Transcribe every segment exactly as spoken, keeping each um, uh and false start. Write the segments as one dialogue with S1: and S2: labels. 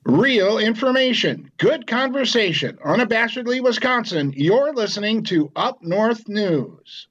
S1: Real information, good conversation. Unabashedly Wisconsin, you're listening to Up North News.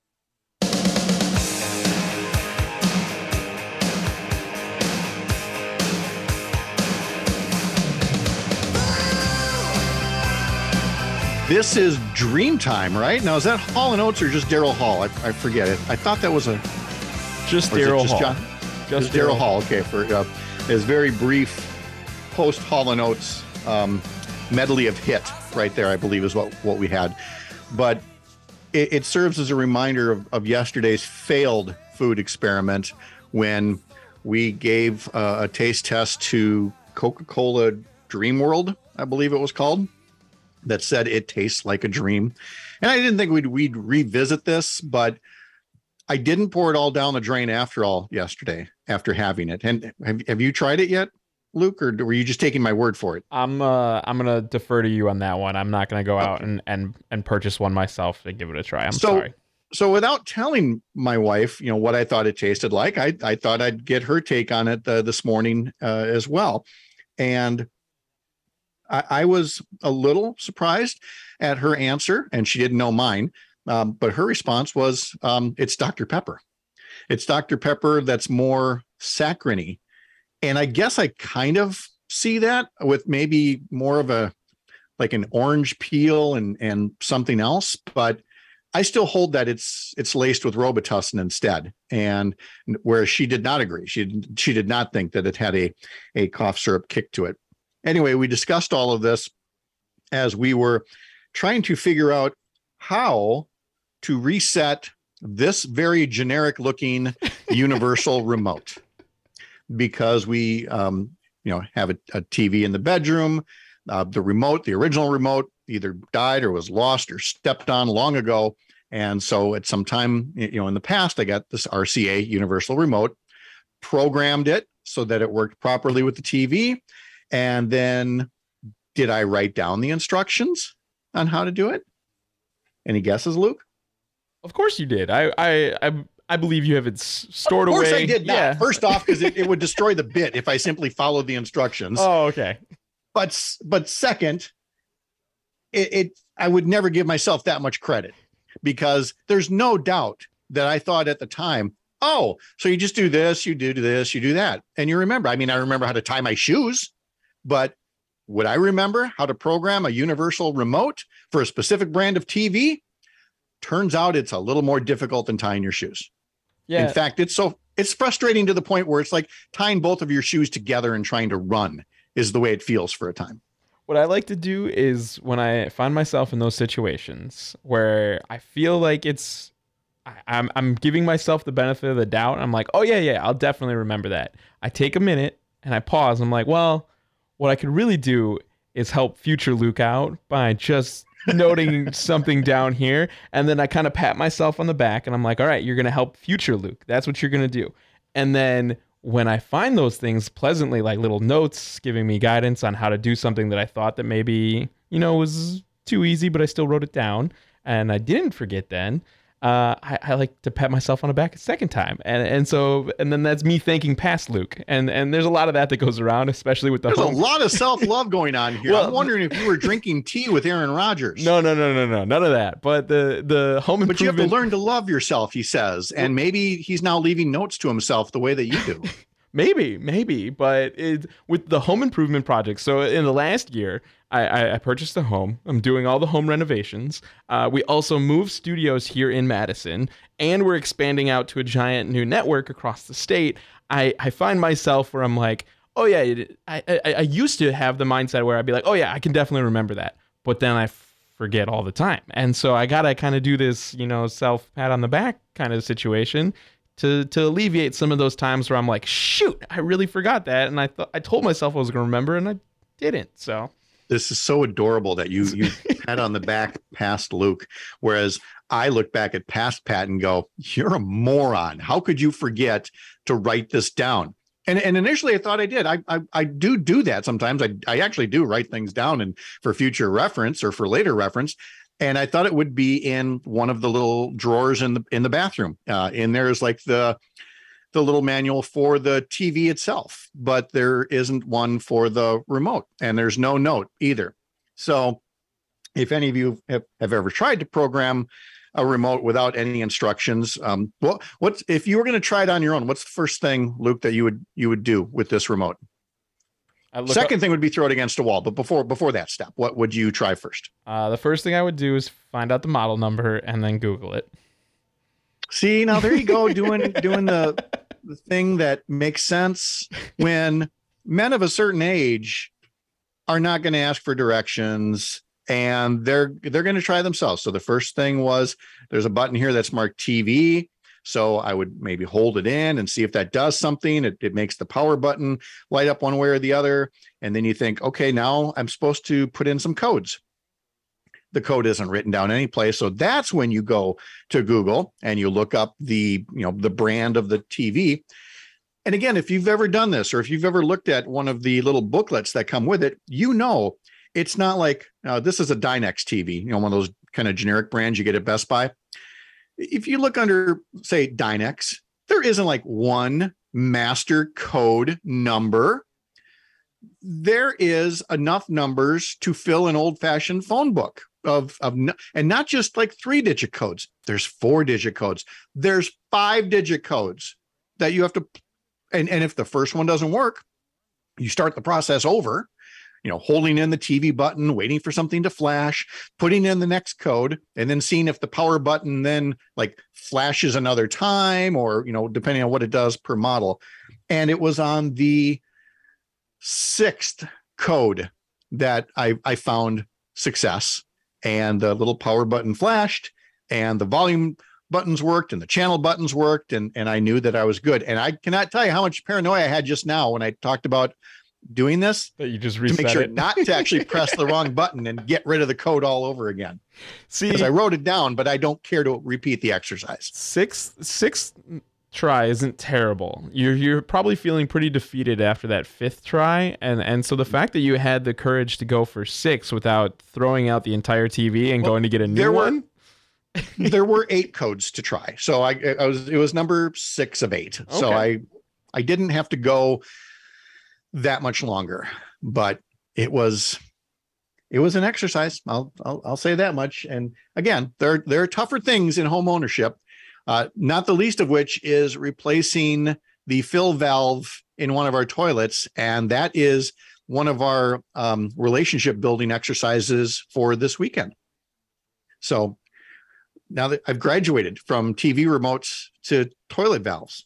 S2: This is Dreamtime, right? Now, is that Hall and Oates or just Daryl Hall? I, I forget it. I thought that was a...
S3: Just Daryl Hall.
S2: John? Just, just Daryl Hall. Okay, for uh, his very brief post Hall and Oates um, medley of hit right there, I believe is what, what we had. But it, it serves as a reminder of, of yesterday's failed food experiment when we gave uh, a taste test to Coca-Cola Dream World, I believe it was called, that said it tastes like a dream. And I didn't think we'd, we'd revisit this, but I didn't pour it all down the drain after all yesterday, after having it. And have, have you tried it yet, Luke, or were you just taking my word for it?
S3: I'm uh, I'm going to defer to you on that one. I'm not going to go
S2: okay.
S3: out and, and, and purchase one myself and give it a try. I'm
S2: so,
S3: sorry.
S2: So without telling my wife, you know, what I thought it tasted like, I, I thought I'd get her take on it uh, this morning uh, as well. And I, I was a little surprised at her answer, and she didn't know mine. Um, but her response was, um, it's Doctor Pepper. It's Doctor Pepper that's more saccharine-y. And I guess I kind of see that with maybe more of a, like an orange peel and, and something else. But I still hold that it's it's laced with Robitussin instead. And whereas she did not agree. She, she did not think that it had a, a cough syrup kick to it. Anyway, we discussed all of this as we were trying to figure out how to reset this very generic looking universal remote, because we, um, you know, have a, a T V in the bedroom. Uh, the remote, the original remote, either died or was lost or stepped on long ago. And so at some time, you know, in the past, I got this R C A universal remote, programmed it so that it worked properly with the T V. And then did I write down the instructions on how to do it? Any guesses, Luke?
S3: Of course you did. I I I, I believe you have it s- stored away.
S2: Of course away. I did not.
S3: Yeah.
S2: First off, because it, it would destroy the bit if I simply followed the instructions.
S3: Oh, okay.
S2: But but second, it, it I would never give myself that much credit, because there's no doubt that I thought at the time, oh, so you just do this, you do this, you do that. And you remember, I mean, I remember how to tie my shoes, but would I remember how to program a universal remote for a specific brand of T V? Turns out it's a little more difficult than tying your shoes.
S3: Yeah.
S2: In fact, it's so it's frustrating to the point where it's like tying both of your shoes together and trying to run is the way it feels for a time.
S3: What I like to do is when I find myself in those situations where I feel like it's, I, I'm I'm giving myself the benefit of the doubt. I'm like, oh yeah, yeah, I'll definitely remember that. I take a minute and I pause. I'm like, well, what I could really do is help future Luke out by just noting something down here. And then I kind of pat myself on the back and I'm like, all right, you're going to help future Luke. That's what you're going to do. And then when I find those things pleasantly, like little notes giving me guidance on how to do something that I thought that maybe, you know, was too easy, but I still wrote it down and I didn't forget then, uh, I, I like to pat myself on the back a second time. And and so, and then that's me thanking past Luke. And and there's a lot of that that goes around, especially with the
S2: There's
S3: home.
S2: a lot of self-love going on here.
S3: Well,
S2: I'm wondering if you were drinking tea with Aaron Rodgers.
S3: No, no, no, no, no, none of that. But the, the home improvement.
S2: But you have to learn to love yourself, he says. And maybe he's now leaving notes to himself the way that you do.
S3: Maybe, maybe, but it, with the home improvement project. So in the last year, I, I, I purchased a home. I'm doing all the home renovations. Uh, we also moved studios here in Madison, and we're expanding out to a giant new network across the state. I, I find myself where I'm like, oh yeah, it, I, I I used to have the mindset where I'd be like, oh yeah, I can definitely remember that, but then I forget all the time, and so I gotta kind of do this, you know, self pat on the back kind of situation. To, to alleviate some of those times where I'm like, shoot, I really forgot that. And I thought I told myself I was going to remember and I didn't. So
S2: this is so adorable that you, you pat on the back past Luke. Whereas I look back at past Pat and go, you're a moron. How could you forget to write this down? And, and initially I thought I did. I, I, I do do that sometimes. I, I actually do write things down and for future reference or for later reference. And I thought it would be in one of the little drawers in the in the bathroom. Uh, in there is like the the little manual for the T V itself, but there isn't one for the remote, and there's no note either. So if any of you have, have ever tried to program a remote without any instructions, um, what what's if you were going to try it on your own, what's the first thing, Luke, that you would you would do with this remote? Second up, thing would be throw it against a wall. But before before that step, what would you try first?
S3: Uh, the first thing I would do is find out the model number and then Google it.
S2: See, now there you go, doing doing the the thing that makes sense when men of a certain age are not going to ask for directions, and they're they're going to try themselves. So the first thing was, there's a button here that's marked T V. So I would maybe hold it in and see if that does something. It, it makes the power button light up one way or the other. And then you think, okay, now I'm supposed to put in some codes. The code isn't written down any place. So that's when you go to Google and you look up the, you know, the brand of the T V. And again, if you've ever done this, or if you've ever looked at one of the little booklets that come with it, you know, it's not like, uh, this is a Dynex T V, you know, one of those kind of generic brands you get at Best Buy. If you look under, say, Dynex, there isn't like one master code number. There is enough numbers to fill an old-fashioned phone book of, of, and not just like three-digit codes. There's four-digit codes. There's five-digit codes that you have to, and, and if the first one doesn't work, you start the process over, you know, holding in the T V button, waiting for something to flash, putting in the next code, and then seeing if the power button then like flashes another time, or, you know, depending on what it does per model. And it was on the sixth code that I, I found success, and the little power button flashed, and the volume buttons worked, and the channel buttons worked, and, and I knew that I was good. And I cannot tell you how much paranoia I had just now when I talked about doing this,
S3: that you just
S2: to make sure
S3: it.
S2: not to actually press the wrong button and get rid of the code all over again. See, because I wrote it down, but I don't care to repeat the exercise.
S3: Six six try isn't terrible. You're you're probably feeling pretty defeated after that fifth try, and and so the fact that you had the courage to go for six without throwing out the entire T V and well, going to get a new one.
S2: Were, there were eight codes to try, so I, I was it was number six of eight. Okay. So I I didn't have to go that much longer, but it was it was an exercise. I'll I'll, I'll say that much. And again, there there are tougher things in home ownership, uh, not the least of which is replacing the fill valve in one of our toilets, and that is one of our um, relationship building exercises for this weekend. So now that I've graduated from T V remotes to toilet valves,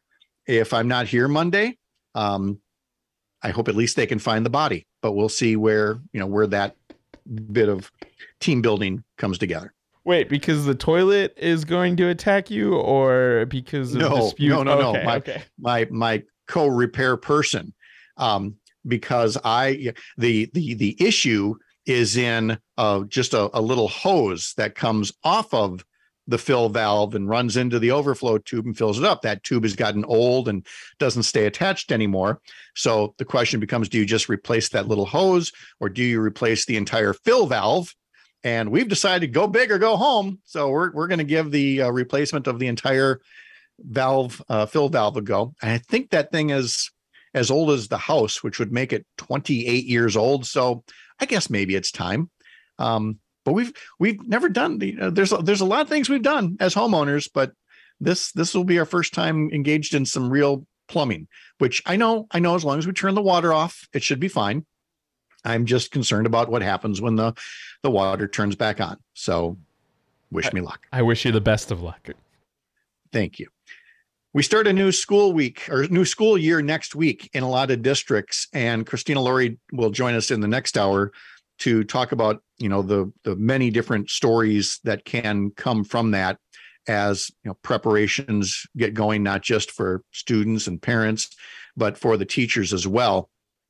S2: if I'm not here Monday, um, I hope at least they can find the body, but we'll see where, you know, where that bit of team building comes together.
S3: Wait, because the toilet is going to attack you, or because of
S2: no,
S3: dispute?
S2: No, no,
S3: okay,
S2: no. My,
S3: okay.
S2: my, my co-repair person, um, because I, the, the, the issue is in uh, just a, a little hose that comes off of the fill valve and runs into the overflow tube and fills it up. That tube has gotten old and doesn't stay attached anymore. So the question becomes, do you just replace that little hose, or do you replace the entire fill valve? And we've decided go big or go home. So we're, we're going to give the uh, replacement of the entire valve, uh, fill valve a go. And I think that thing is as old as the house, which would make it twenty-eight years old. So I guess maybe it's time. Um, But we've we've never done the uh, there's a, there's a lot of things we've done as homeowners, but this this will be our first time engaged in some real plumbing, which I know I know as long as we turn the water off, it should be fine. I'm just concerned about what happens when the the water turns back on. So wish
S3: I,
S2: me luck.
S3: I wish you the best of luck.
S2: Thank you. We start a new school week or new school year next week in a lot of districts, and Christina Laurie will join us in the next hour to talk about, you know, the the many different stories that can come from that as, you know, preparations get going, not just for students and parents, but for the teachers as well.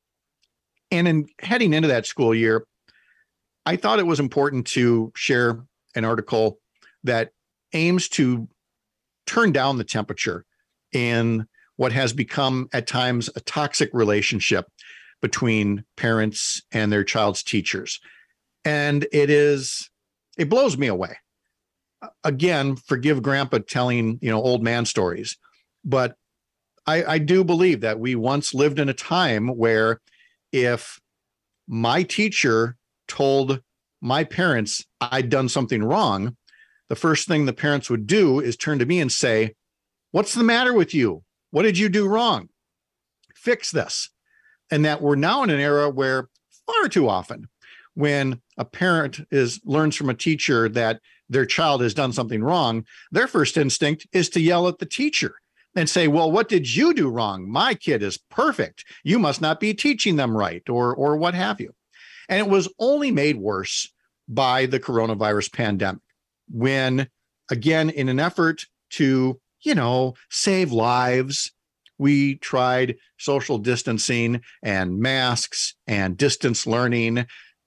S2: And in heading into that school year, I thought it was important to share an article that aims to turn down the temperature in what has become at times a toxic relationship between parents and their child's teachers. And it is, it blows me away. Again, forgive Grandpa telling, you know, old man stories, but I, I do believe that we once lived in a time where if my teacher told my parents I'd done something wrong, the first thing the parents would do is turn to me and say, "What's the matter with you? What did you do wrong? Fix this." And that we're now in an era where far too often when a parent is learns from a teacher that their child has done something wrong, their first instinct is to yell at the teacher and say, "Well, what did you do wrong? My kid is perfect. You must not be teaching them right," or, or what have you. And it was only made worse by the coronavirus pandemic, when, again, in an effort to, you know, save lives, we tried social distancing and masks and distance learning.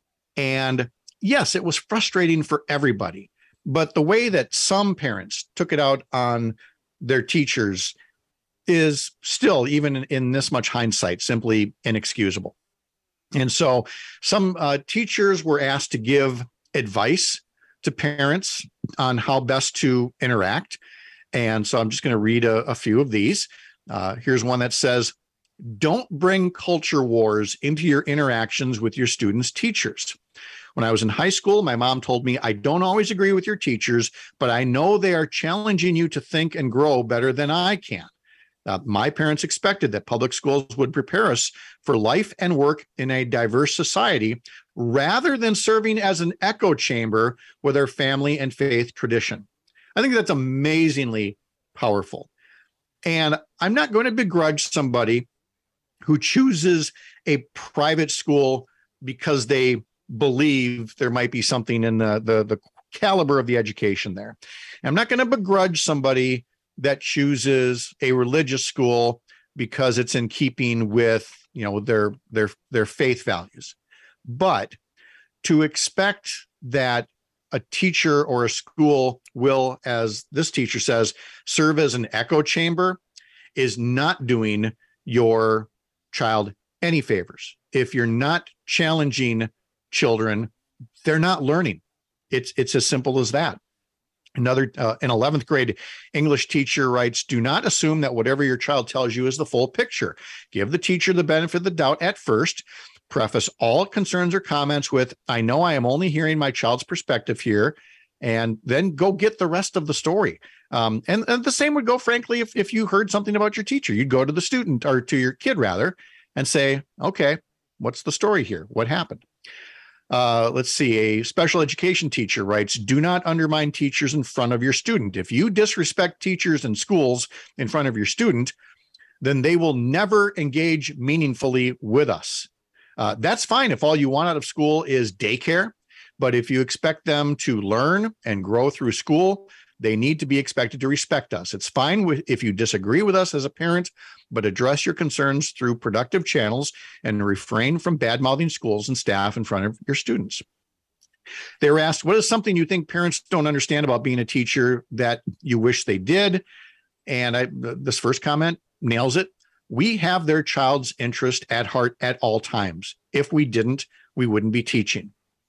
S2: And yes, it was frustrating for everybody. But the way that some parents took it out on their teachers is still, even in, in this much hindsight, simply inexcusable. And so some uh, teachers were asked to give advice to parents on how best to interact. And so I'm just going to read a, a few of these. Uh, here's one that says, "Don't bring culture wars into your interactions with your students' teachers. When I was in high school, my mom told me, I don't always agree with your teachers, but I know they are challenging you to think and grow better than I can. Uh, my parents expected that public schools would prepare us for life and work in a diverse society rather than serving as an echo chamber with our family and faith tradition." I think that's amazingly powerful. And I'm not going to begrudge somebody who chooses a private school because they believe there might be something in the, the, the caliber of the education there. I'm not going to begrudge somebody that chooses a religious school because it's in keeping with, you know, their their their faith values. But to expect that a teacher or a school will, as this teacher says, serve as an echo chamber is not doing your child any favors. If you're not challenging children, they're not learning. It's it's as simple as that. Another, uh, an eleventh grade English teacher writes, "Do not assume that whatever your child tells you is the full picture. Give the teacher the benefit of the doubt at first. Preface all concerns or comments with, I know I am only hearing my child's perspective here," and then go get the rest of the story. Um, and, and the same would go, frankly, if, if you heard something about your teacher. You'd go to the student, or to your kid rather, and say, "Okay, what's the story here? What happened?" Uh, let's see, a special education teacher writes, "Do not undermine teachers in front of your student. If you disrespect teachers and schools in front of your student, then they will never engage meaningfully with us." Uh, that's fine if all you want out of school is daycare, but if you expect them to learn and grow through school, they need to be expected to respect us. It's fine with, if you disagree with us as a parent, but address your concerns through productive channels and refrain from bad-mouthing schools and staff in front of your students. They were asked, what is something you think parents don't understand about being a teacher that you wish they did? And I, this first comment nails it. We have their child's interest at heart at all times. If we didn't, we wouldn't be teaching.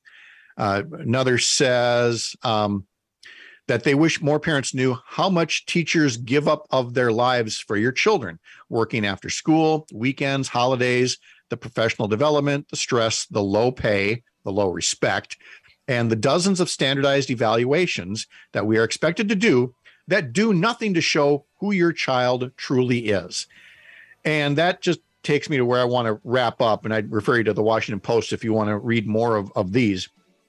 S2: Uh, another says, um, that they wish more parents knew how much teachers give up of their lives for your children, working after school, weekends, holidays, the professional development, the stress, the low pay, the low respect, and the dozens of standardized evaluations that we are expected to do that do nothing to show who your child truly is. And that just takes me to where I want to wrap up. And I'd refer you to the Washington Post if you want to read more of, of these.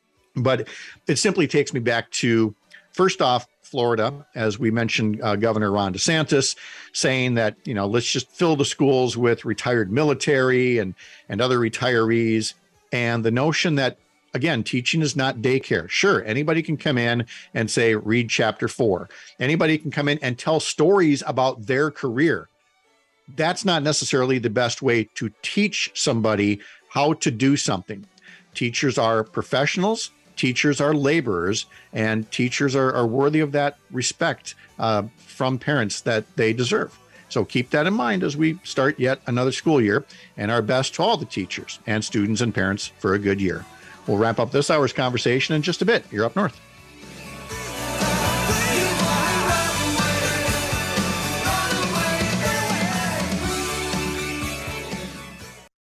S2: But it simply takes me back to, first off, Florida, as we mentioned, uh, Governor Ron DeSantis saying that, you know, let's just fill the schools with retired military and, and other retirees. And the notion that, again, teaching is not daycare. Sure, anybody can come in and say, read chapter four. Anybody can come in and tell stories about their career. That's not necessarily the best way to teach somebody how to do something. Teachers are professionals. Teachers are laborers, and teachers are, are worthy of that respect uh, from parents that they deserve. So keep that in mind as we start yet another school year, and our best to all the teachers and students and parents for a good year. We'll wrap up this hour's conversation in just a bit. You're up north.